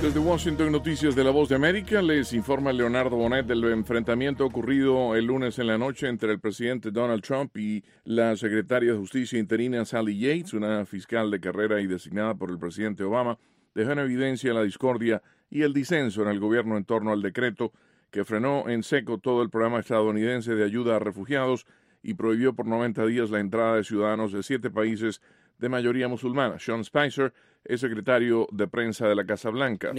Desde Washington, Noticias de la Voz de América, les informa Leonardo Bonet del enfrentamiento ocurrido el lunes en la noche entre el presidente Donald Trump y la secretaria de Justicia interina Sally Yates, una fiscal de carrera y designada por el presidente Obama, dejó en evidencia la discordia y el disenso en el gobierno en torno al decreto que frenó en seco todo el programa estadounidense de ayuda a refugiados y prohibió por 90 días la entrada de ciudadanos de 7 países de mayoría musulmana. Sean Spicer es secretario de prensa de la Casa Blanca.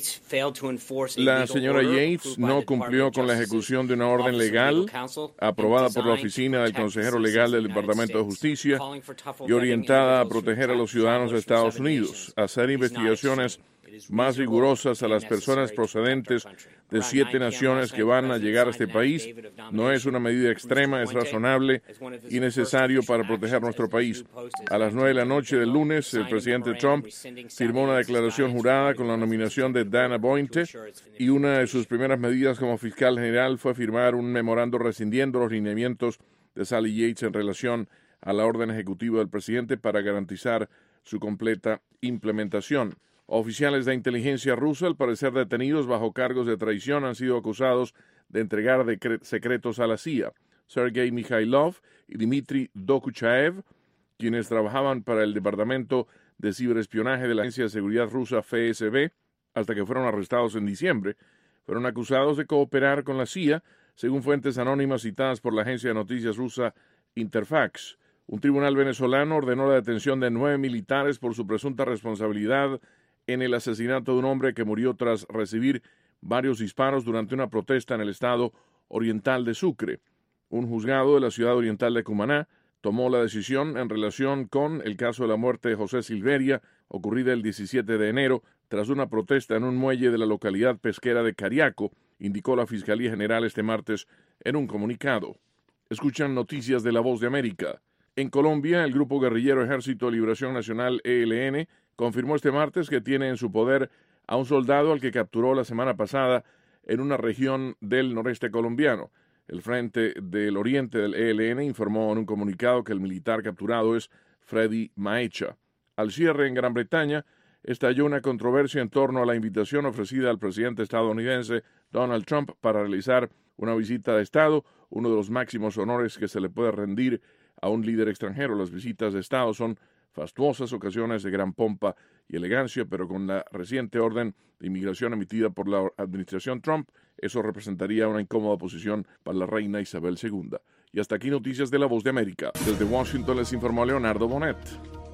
La señora Yates no cumplió con la ejecución de una orden legal aprobada por la Oficina del Consejero Legal del Departamento de Justicia y orientada a proteger a los ciudadanos de Estados Unidos, a hacer investigaciones más rigurosas a las personas procedentes de 7 naciones que van a llegar a este país. No es una medida extrema, es razonable y necesario para proteger nuestro país. A las 9 de la noche del lunes, el presidente Trump firmó una declaración jurada con la nominación de Dana Boente y una de sus primeras medidas como fiscal general fue firmar un memorando rescindiendo los lineamientos de Sally Yates en relación a la orden ejecutiva del presidente para garantizar su completa implementación. Oficiales de inteligencia rusa, al parecer detenidos bajo cargos de traición, han sido acusados de entregar secretos a la CIA. Sergei Mikhailov y Dmitry Dokuchaev, quienes trabajaban para el Departamento de Ciberespionaje de la Agencia de Seguridad Rusa FSB, hasta que fueron arrestados en diciembre, fueron acusados de cooperar con la CIA, según fuentes anónimas citadas por la agencia de noticias rusa Interfax. Un tribunal venezolano ordenó la detención de 9 militares por su presunta responsabilidad en el asesinato de un hombre que murió tras recibir varios disparos durante una protesta en el estado oriental de Sucre. Un juzgado de la ciudad oriental de Cumaná tomó la decisión en relación con el caso de la muerte de José Silveria, ocurrida el 17 de enero, tras una protesta en un muelle de la localidad pesquera de Cariaco, indicó la Fiscalía General este martes en un comunicado. Escuchan Noticias de la Voz de América. En Colombia, el grupo guerrillero Ejército de Liberación Nacional, ELN, confirmó este martes que tiene en su poder a un soldado al que capturó la semana pasada en una región del noreste colombiano. El Frente del Oriente del ELN informó en un comunicado que el militar capturado es Freddy Maecha. Al cierre en Gran Bretaña, estalló una controversia en torno a la invitación ofrecida al presidente estadounidense Donald Trump para realizar una visita de Estado, uno de los máximos honores que se le puede rendir a un líder extranjero. Las visitas de Estado son fastuosas ocasiones de gran pompa y elegancia, pero con la reciente orden de inmigración emitida por la administración Trump, eso representaría una incómoda posición para la reina Isabel II. Y hasta aquí Noticias de la Voz de América. Desde Washington les informó Leonardo Bonet.